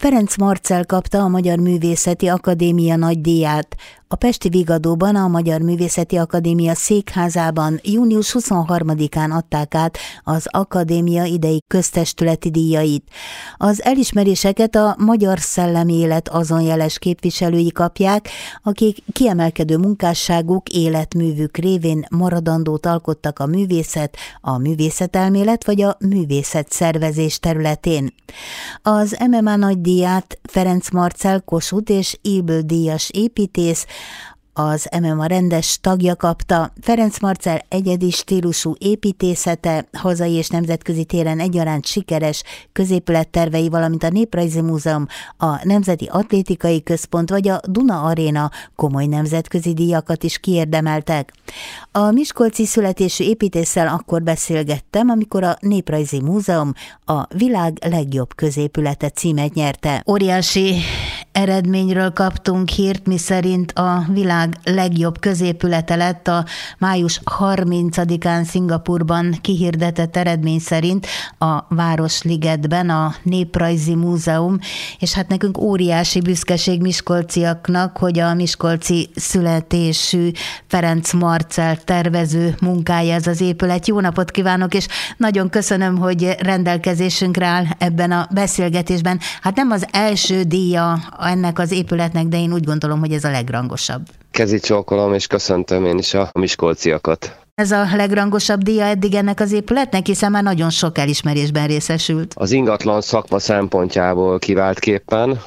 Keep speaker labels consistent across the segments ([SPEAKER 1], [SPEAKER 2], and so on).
[SPEAKER 1] Ferenc Marcell kapta a Magyar Művészeti Akadémia nagydíját. A pesti Vigadóban, a Magyar Művészeti Akadémia székházában június 23-án adták át az akadémia idei köztestületi díjait. Az elismeréseket a magyar szellemi élet azon jeles képviselői kapják, akik kiemelkedő munkásságuk, életművük révén maradandót alkottak a művészet, a művészetelmélet vagy a művészetszervezés területén. Az MMA nagydíját Ferenc Marcell Kossuth és Ybl díjas építész, az MMA rendes tagja kapta. Ferenc Marcell egyedi stílusú építészete, hazai és nemzetközi téren egyaránt sikeres középülettervei, valamint a Néprajzi Múzeum, a Nemzeti Atlétikai Központ vagy a Duna Aréna komoly nemzetközi díjakat is kiérdemeltek. A miskolci születésű építésszel akkor beszélgettem, amikor a Néprajzi Múzeum a világ legjobb középülete címet nyerte. Óriási eredményről kaptunk hírt, miszerint a világ legjobb középülete lett a május 30-án Szingapurban kihirdetett eredmény szerint a Városligetben a Néprajzi Múzeum, és hát nekünk óriási büszkeség miskolciaknak, hogy a miskolci születésű Ferenc Marcell tervező munkája ez az épület. Jó napot kívánok, és nagyon köszönöm, hogy rendelkezésünkre áll ebben a beszélgetésben. Hát nem az első díja ennek az épületnek, de én úgy gondolom, hogy ez a legrangosabb.
[SPEAKER 2] Kezi csókolom, és köszöntöm én is a miskolciakat.
[SPEAKER 1] Ez a legrangosabb díja eddig ennek az épületnek, hiszen már nagyon sok elismerésben részesült.
[SPEAKER 2] Az ingatlan szakma szempontjából kiváltképpen,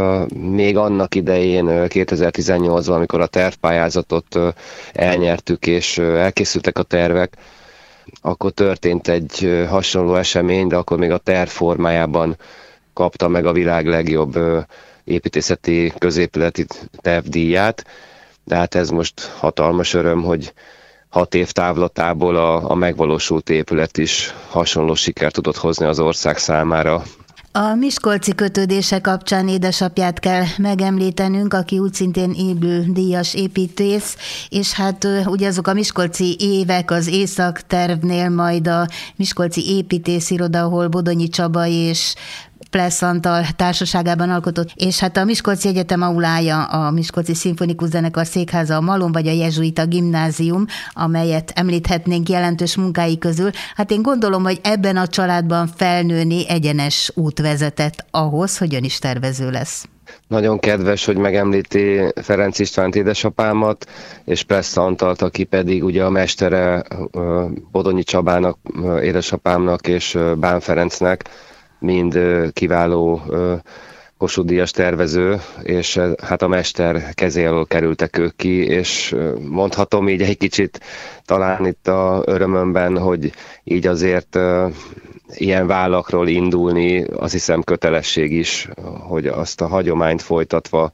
[SPEAKER 2] még annak idején 2018-ban, amikor a tervpályázatot elnyertük, és elkészültek a tervek, akkor történt egy hasonló esemény, de akkor még a terv formájában kapta meg a világ legjobb építészeti középületi tervdíját, de hát ez most hatalmas öröm, hogy 6 év távlatából a megvalósult épület is hasonló sikert tudott hozni az ország számára.
[SPEAKER 1] A miskolci kötődése kapcsán édesapját kell megemlítenünk, aki úgy szintén Ybl díjas építész, és hát ugye azok a miskolci évek az Észak-tervnél, majd a miskolci építésziroda, ahol Bodonyi Csaba és Plesz Antal társaságában alkotott, és hát a Miskolci Egyetem aulája, a Miskolci Szimfonikus Zenekar székháza, a Malom vagy a Jezsuita Gimnázium, amelyet említhetnénk jelentős munkái közül. Hát én gondolom, hogy ebben a családban felnőni egyenes út vezetett ahhoz, hogy ön is tervező lesz.
[SPEAKER 2] Nagyon kedves, hogy megemlíti Ferenc Istvánt, édesapámat, és Plesz Antalt, aki pedig ugye a mestere Bodonyi Csabának, édesapámnak és Bán Ferencnek, mind kiváló Kossuth-díjas tervező, és hát a mester kezé alól kerültek ők ki, és mondhatom így egy kicsit talán itt a örömömben, hogy így azért ilyen vállakról indulni, azt hiszem kötelesség is, hogy azt a hagyományt folytatva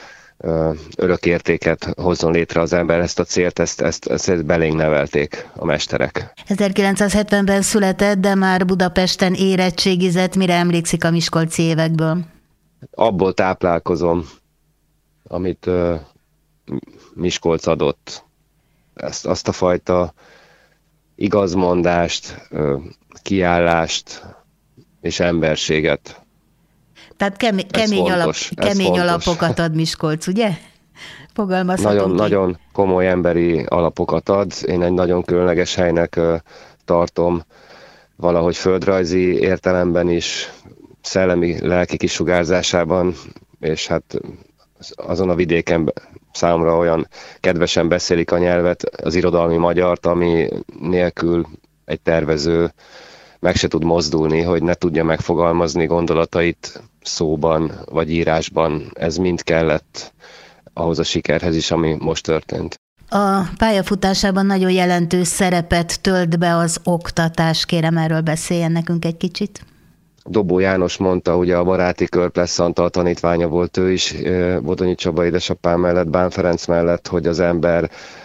[SPEAKER 2] örök értéket hozzon létre az ember, ezt a célt, ezt belénk nevelték a mesterek.
[SPEAKER 1] 1970-ben született, de már Budapesten érettségizett. Mire emlékszik a miskolci évekből?
[SPEAKER 2] Abból táplálkozom, amit Miskolc adott. Azt a fajta igazmondást, kiállást és emberséget.
[SPEAKER 1] Tehát kemény alapokat ad Miskolc, ugye? Fogalmazhatunk.
[SPEAKER 2] Nagyon komoly emberi alapokat ad. Én egy nagyon különleges helynek tartom, valahogy földrajzi értelemben is, szellemi, lelki kisugárzásában, és hát azon a vidéken számomra olyan kedvesen beszélik a nyelvet, az irodalmi magyart, ami nélkül egy tervező meg se tud mozdulni, hogy ne tudja megfogalmazni gondolatait szóban vagy írásban. Ez mind kellett ahhoz a sikerhez is, ami most történt.
[SPEAKER 1] A pályafutásában nagyon jelentős szerepet tölt be az oktatás. Kérem, erről beszéljen nekünk egy kicsit.
[SPEAKER 2] Dobó János mondta, ugye a baráti kör Plesz Antal tanítványa volt ő is, Bodonyi Csaba édesapám mellett, Bán Ferenc mellett, hogy az ember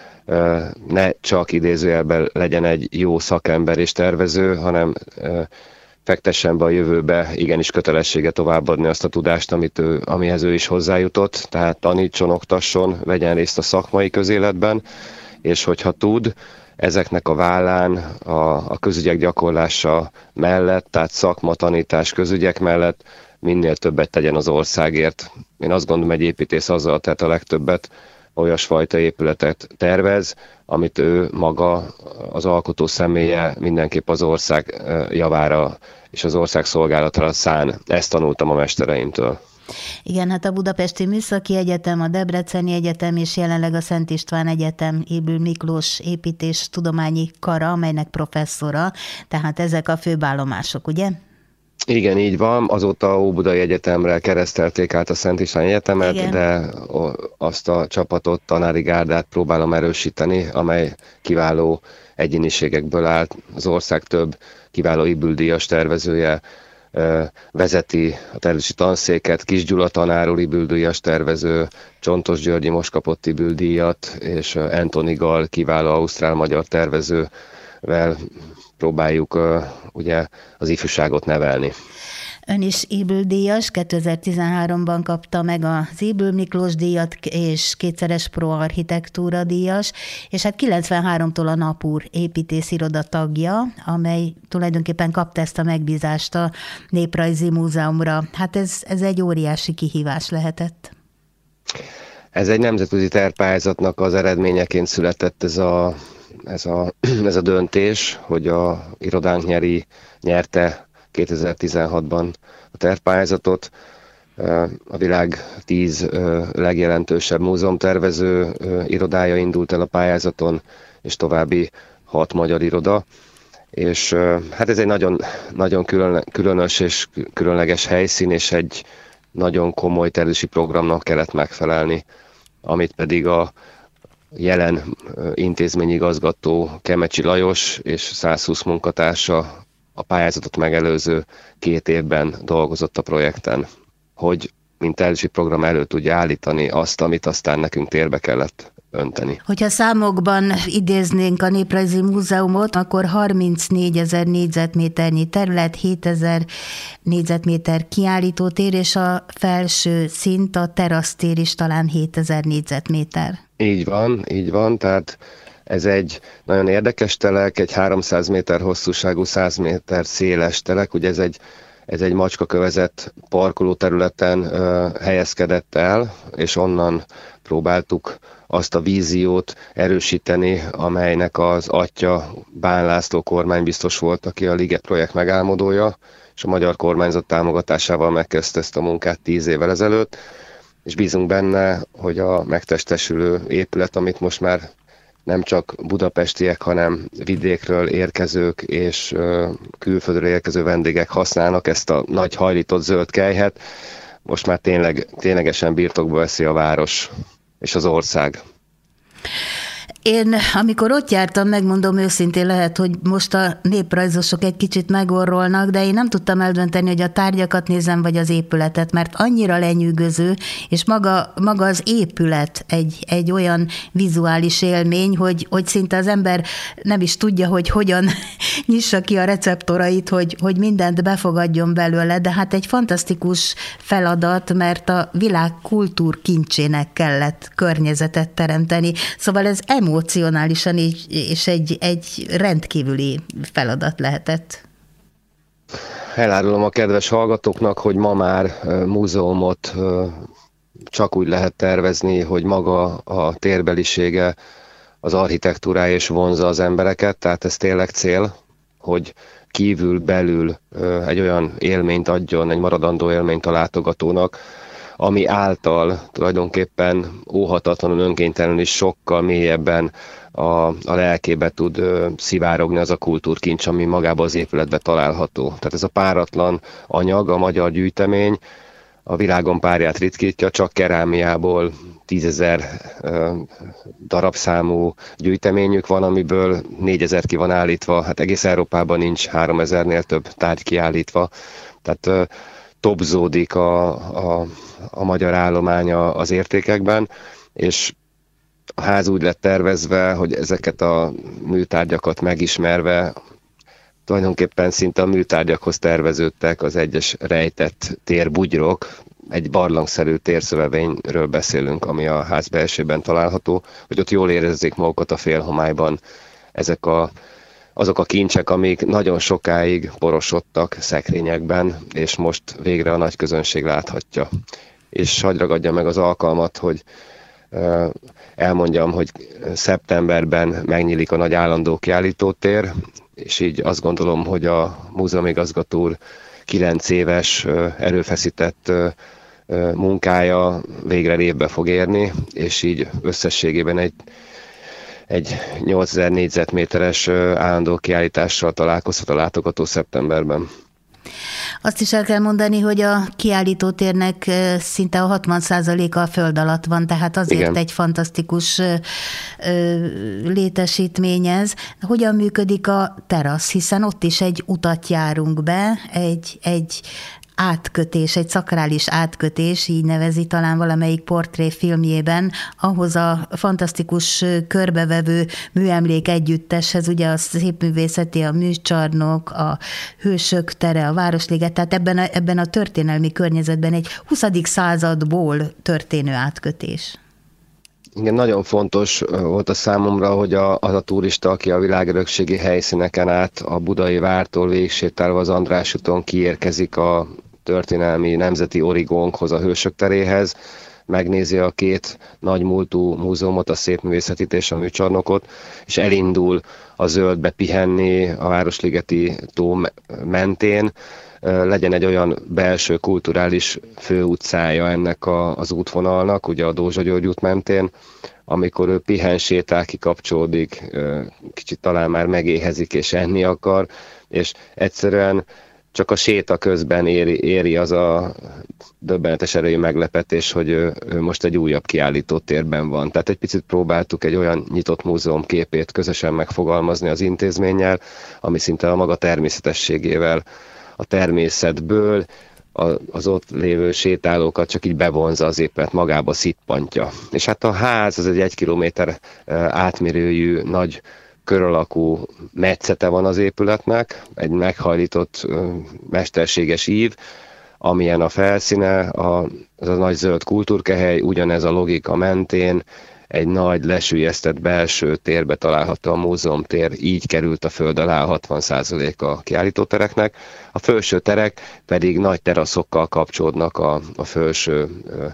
[SPEAKER 2] ne csak idézőjelben legyen egy jó szakember és tervező, hanem fektessen be a jövőbe, igenis kötelessége továbbadni azt a tudást, amihez ő is hozzájutott, tehát tanítson, oktasson, vegyen részt a szakmai közéletben, és hogyha tud, ezeknek a vállán a közügyek gyakorlása mellett, tehát szakma, tanítás, közügyek mellett minél többet tegyen az országért. Én azt gondolom, egy építész azzal tett a legtöbbet, olyasfajta épületet tervez, amit ő maga, az alkotó személye mindenképp az ország javára és az ország szolgálatára szán. Ezt tanultam a mestereimtől.
[SPEAKER 1] Igen, hát a Budapesti Műszaki Egyetem, a Debreceni Egyetem és jelenleg a Szent István Egyetem Ybl Miklós építés tudományi kara, amelynek professzora, tehát ezek a főbb állomások, ugye?
[SPEAKER 2] Igen, így van. Azóta Óbudai Egyetemre keresztelték át a Szent István Egyetemet, igen. De azt a csapatot, tanári gárdát próbálom erősíteni, amely kiváló egyéniségekből állt. Az ország több kiváló Ybl-díjas tervezője vezeti a tervezési tanszéket, Kis Gyula tanár úr Ybl-díjas tervező, Csontos Györgyi most kapott Ybl-díjat, és Anthony Gall kiváló ausztrál-magyar tervezővel próbáljuk ugye az ifjúságot nevelni.
[SPEAKER 1] Ön is Ybl-díjas, 2013-ban kapta meg az Ybl Miklós díjat, és kétszeres Pro Architektúra díjas, és hát 93-tól a Napúr építésziroda tagja, amely tulajdonképpen kapta ezt a megbízást a Néprajzi Múzeumra. Hát ez egy óriási kihívás lehetett.
[SPEAKER 2] Ez egy nemzetközi tervpályázatnak az eredményeként született ez a döntés, hogy a irodánk nyerte 2016-ban a tervpályázatot. A világ 10 legjelentősebb múzeumtervező irodája indult el a pályázaton, és további 6 magyar iroda. És hát ez egy nagyon, nagyon különös és különleges helyszín, és egy nagyon komoly tervezési programnak kellett megfelelni, amit pedig a jelen intézményigazgató Kemecsi Lajos és 120 munkatársa a pályázatot megelőző 2 évben dolgozott a projekten, hogy mint tervezési program elő tudja állítani azt, amit aztán nekünk térbe kellett önteni.
[SPEAKER 1] Hogyha számokban idéznénk a Néprajzi Múzeumot, akkor 34 000 négyzetméternyi terület, 7 000 négyzetméter kiállítótér, és a felső szint, a terasztér is talán 7 000 négyzetméter.
[SPEAKER 2] Így van, tehát ez egy nagyon érdekes telek, egy 300 méter hosszúságú, 100 méter széles telek, ugye ez egy macskakövezett parkolóterületen helyezkedett el, és onnan próbáltuk azt a víziót erősíteni, amelynek az atya Bán László kormánybiztos volt, aki a Liget projekt megálmodója, és a magyar kormányzat támogatásával megkezdte ezt a munkát 10 évvel ezelőtt, és bízunk benne, hogy a megtestesülő épület, amit most már nem csak budapestiek, hanem vidékről érkezők és külföldről érkező vendégek használnak ezt a nagy hajlított zöld kelyhet, most már ténylegesen birtokba veszi a város és az ország.
[SPEAKER 1] Én, amikor ott jártam, megmondom őszintén, lehet, hogy most a néprajzosok egy kicsit megorrolnak, de én nem tudtam eldönteni, hogy a tárgyakat nézem, vagy az épületet, mert annyira lenyűgöző, és maga az épület egy olyan vizuális élmény, hogy szinte az ember nem is tudja, hogy hogyan nyissa ki a receptorait, hogy mindent befogadjon belőle, de hát egy fantasztikus feladat, mert a világ kultúrkincsének kellett környezetet teremteni. Szóval ez emocionálisan és egy rendkívüli feladat lehetett.
[SPEAKER 2] Elárulom a kedves hallgatóknak, hogy ma már múzeumot csak úgy lehet tervezni, hogy maga a térbelisége, az architektúrája is vonzza az embereket, tehát ez tényleg cél, hogy kívül-belül egy olyan élményt adjon, egy maradandó élményt a látogatónak, ami által tulajdonképpen óhatatlanul, önkéntelenül is sokkal mélyebben a lelkébe tud szivárogni az a kultúrkincs, ami magában az épületben található. Tehát ez a páratlan anyag, a magyar gyűjtemény a világon párját ritkítja, csak kerámiából 10 000 darabszámú gyűjteményük van, amiből 4 000 ki van állítva, hát egész Európában nincs 3 000-nél több tárgy kiállítva. Tehát tobzódik a magyar állománya az értékekben, és a ház úgy lett tervezve, hogy ezeket a műtárgyakat megismerve tulajdonképpen szinte a műtárgyakhoz terveződtek az egyes rejtett térbugyrok. Egy barlangszerű térszövevényről beszélünk, ami a ház belsőben található, hogy ott jól érezzék magukat a félhomályban ezek a azok a kincsek, amik nagyon sokáig porosodtak szekrényekben, és most végre a nagy közönség láthatja. És hadd ragadja meg az alkalmat, hogy elmondjam, hogy szeptemberben megnyílik a nagy állandó kiállítótér, és így azt gondolom, hogy a múzeumigazgató úr 9 éves erőfeszített munkája végre révbe fog érni, és így összességében egy 8000 négyzetméteres állandó kiállítással találkozhat a látogató szeptemberben.
[SPEAKER 1] Azt is el kell mondani, hogy a kiállítótérnek szinte a 60%-a a föld alatt van, tehát azért igen, egy fantasztikus létesítmény ez. Hogyan működik a terasz, hiszen ott is egy utat járunk be, egy átkötés, egy szakrális átkötés, így nevezi talán valamelyik portréfilmjében, ahhoz a fantasztikus körbevevő műemlék együtteshez, ugye a szépművészeti, a műcsarnok, a Hősök tere, a Városliget, tehát ebben a történelmi környezetben egy 20. századból történő átkötés.
[SPEAKER 2] Igen, nagyon fontos volt a számomra, hogy az a turista, aki a világörökségi helyszíneken át a Budai Vártól végigsétálva az András úton kiérkezik a történelmi nemzeti origónkhoz, a Hősök teréhez, megnézi a 2 nagy múltú múzeumot, a Szépművészetit és a Műcsarnokot, és elindul a zöldbe pihenni a Városligeti tó mentén, legyen egy olyan belső kulturális főutcája ennek az útvonalnak, ugye a Dózsa György út mentén, amikor ő pihen, sétál, kikapcsolódik, kicsit talán már megéhezik és enni akar, és egyszerűen csak a séta közben éri az a döbbenetes erejű meglepetés, hogy ő most egy újabb kiállítótérben van. Tehát egy picit próbáltuk egy olyan nyitott múzeum képét közösen megfogalmazni az intézménnyel, ami szinte a maga természetességével, a természetből az ott lévő sétálókat csak így bevonza az épület, magába szippantja. És hát a ház az egy 1 kilométer átmérőjű nagy kör alakú metszete van az épületnek, egy meghajlított mesterséges ív, amilyen a felszíne, az a nagy zöld kultúrkehely, ugyanez a logika mentén egy nagy lesüllyesztett belső térbe található a múzeumtér, így került a föld alá 60% a kiállítótereknek. A felső terek pedig nagy teraszokkal kapcsolódnak a felső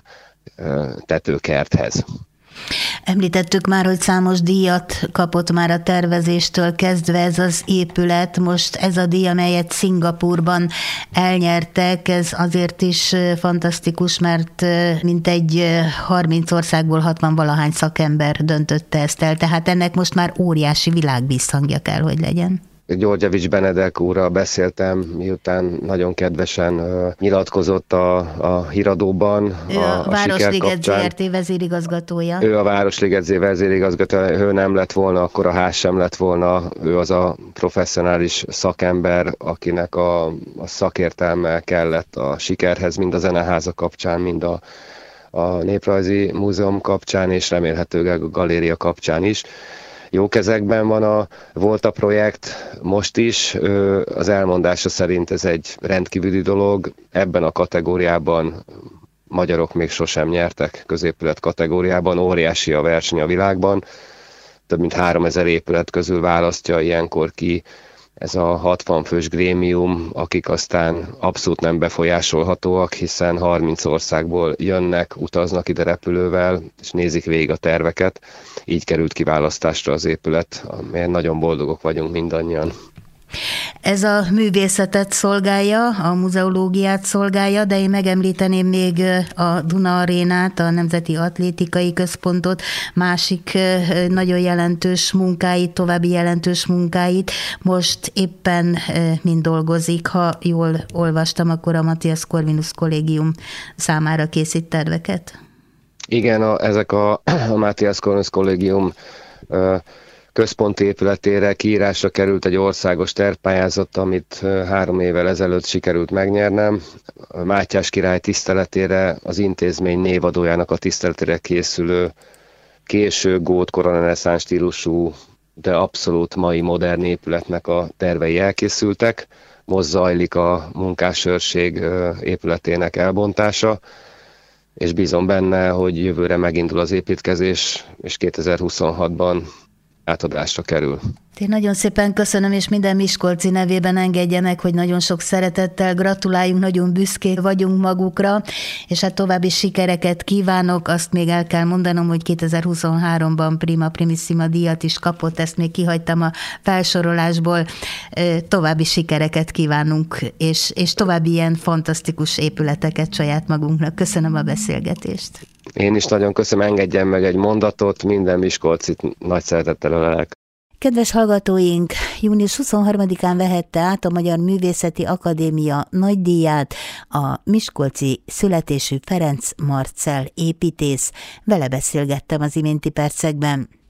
[SPEAKER 2] tetőkerthez.
[SPEAKER 1] Említettük már, hogy számos díjat kapott már a tervezéstől kezdve ez az épület. Most ez a díj, amelyet Szingapúrban elnyertek, ez azért is fantasztikus, mert mintegy 30 országból 60-valahány szakember döntötte ezt el, tehát ennek most már óriási világvízhangja kell, hogy legyen.
[SPEAKER 2] Györgyevics Benedek úrral beszéltem, miután nagyon kedvesen nyilatkozott a híradóban.
[SPEAKER 1] Ő a Városliget ZRT vezérigazgatója.
[SPEAKER 2] Ő a Városliget ZRT vezérigazgatója, ő nem lett volna, akkor a ház sem lett volna. Ő az a professzionális szakember, akinek a szakértelme kellett a sikerhez, mind a Zeneháza kapcsán, mind a Néprajzi Múzeum kapcsán, és remélhetőleg a galéria kapcsán is. Jó kezekben volt a projekt most is, az elmondása szerint ez egy rendkívüli dolog, ebben a kategóriában magyarok még sosem nyertek, középület kategóriában, óriási a verseny a világban, több mint 3000 épület közül választja ilyenkor ki ez a 60 fős grémium, akik aztán abszolút nem befolyásolhatóak, hiszen 30 országból jönnek, utaznak ide repülővel, és nézik végig a terveket. Így került kiválasztásra az épület, amelyen nagyon boldogok vagyunk mindannyian.
[SPEAKER 1] Ez a művészetet szolgálja, a muzeológiát szolgálja, de én megemlíteném még a Duna Arénát, a Nemzeti Atlétikai Központot, másik nagyon jelentős munkáit, további jelentős munkáit. Most éppen mind dolgozik, ha jól olvastam, akkor a Matthias Corvinus Kollégium számára készít terveket.
[SPEAKER 2] Igen, ezek a Matthias Corvinus Kollégium központi épületére kiírásra került egy országos tervpályázat, amit 3 évvel ezelőtt sikerült megnyernem. Mátyás király tiszteletére, az intézmény névadójának a tiszteletére készülő késő gót koronareneszánsz stílusú, de abszolút mai modern épületnek a tervei elkészültek. Most zajlik a munkásőrség épületének elbontása, és bízom benne, hogy jövőre megindul az építkezés, és 2026-ban átadásra kerül.
[SPEAKER 1] Én nagyon szépen köszönöm, és minden miskolci nevében engedjenek, hogy nagyon sok szeretettel gratuláljunk, nagyon büszkék vagyunk magukra, és hát további sikereket kívánok. Azt még el kell mondanom, hogy 2023-ban Prima Primissima díjat is kapott, ezt még kihagytam a felsorolásból. További sikereket kívánunk, és további ilyen fantasztikus épületeket saját magunknak. Köszönöm a beszélgetést.
[SPEAKER 2] Én is nagyon köszönöm, engedjen meg egy mondatot, minden miskolcit nagy szeretettel ölelek.
[SPEAKER 1] Kedves hallgatóink, június 23-án vehette át a Magyar Művészeti Akadémia nagydíját a miskolci születésű Ferenc Marcell építész. Vele beszélgettem az iménti percekben.